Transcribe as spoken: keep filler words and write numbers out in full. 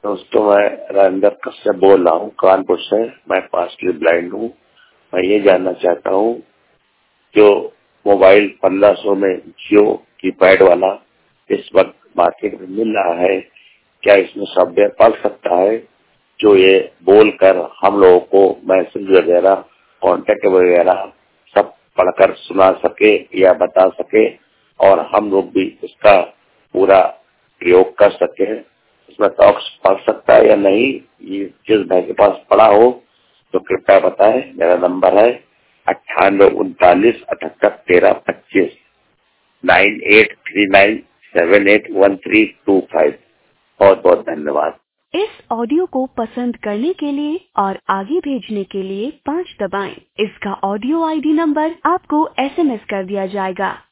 दोस्तों, मैं राजेंद्र कश्यप बोल रहा हूँ कानपुर से। मैं पार्शली ब्लाइंड हूँ। मैं ये जानना चाहता हूँ, जो मोबाइल पंद्रह सौ में जियो कीपैड वाला इस वक्त मार्केट में मिल रहा है, क्या इसमें सॉफ्टवेयर पढ़ सकता है जो ये बोलकर हम लोगों को मैसेज वगैरह, कॉन्टेक्ट वगैरह सब पढ़कर सुना सके या बता सके, और हम लोग भी इसका पूरा प्रयोग कर सके। इसमें टॉक्स पढ़ सकता है या नहीं, ये जिस भाई के पास पढ़ा हो तो कृपया बताएं। मेरा नंबर है अट्ठानवे उनतालीस अठहत्तर तेरह पच्चीस, nine eight three nine seven eight one three two five. बहुत बहुत धन्यवाद। इस ऑडियो को पसंद करने के लिए और आगे भेजने के लिए पाँच दबाएं। इसका ऑडियो आईडी नंबर आपको एसएमएस कर दिया जाएगा।